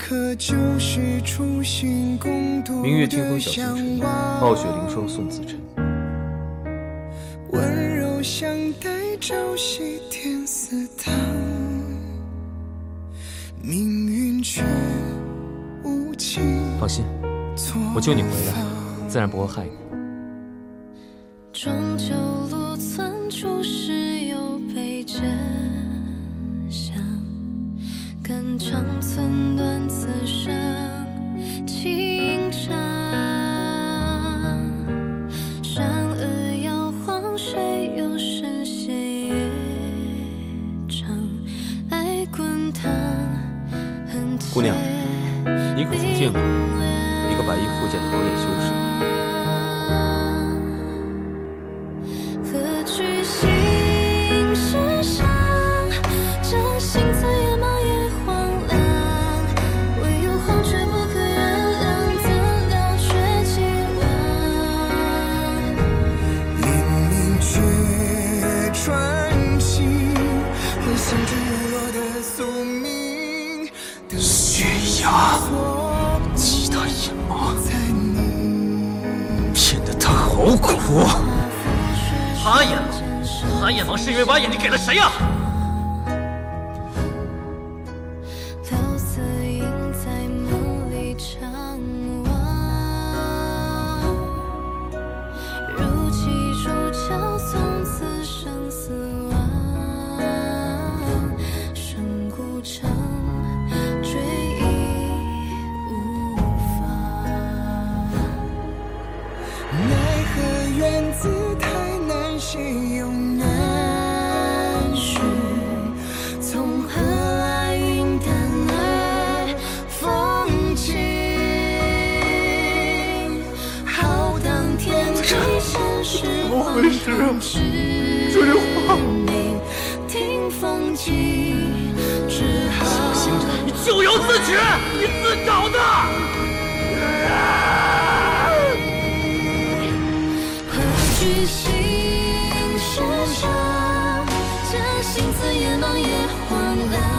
明月清风小星辰，傲雪凌霜送子辰。 温柔相待，朝夕天似汤，命运却无情。 放心，我救你回来，自然不会害你。 终究路寸处时有被真相，肝肠寸断此生情长。善恶摇晃，谁又深陷乐章？爱滚烫，恨姑娘，你可曾见过一个白衣复健的老眼修士？ 何惧心事伤？这心字也茫也荒凉，唯有黄却不可原谅，怎料却既往。 明明却传奇，很像坠落的宿命。 血压，激他眼盲，骗得他好苦。 他眼盲，他眼盲是因为把眼睛给了谁呀？ 聊色映在梦里长望，如泣如桥，从此生死忘。生孤城，追忆无妨。 奈何缘字太难写，又难续。从何来云淡而风轻？浩荡天地，现实荒唐之命，听风起，只好你咎由自取，你自找的。 何惧心事伤？这心字也茫也荒凉。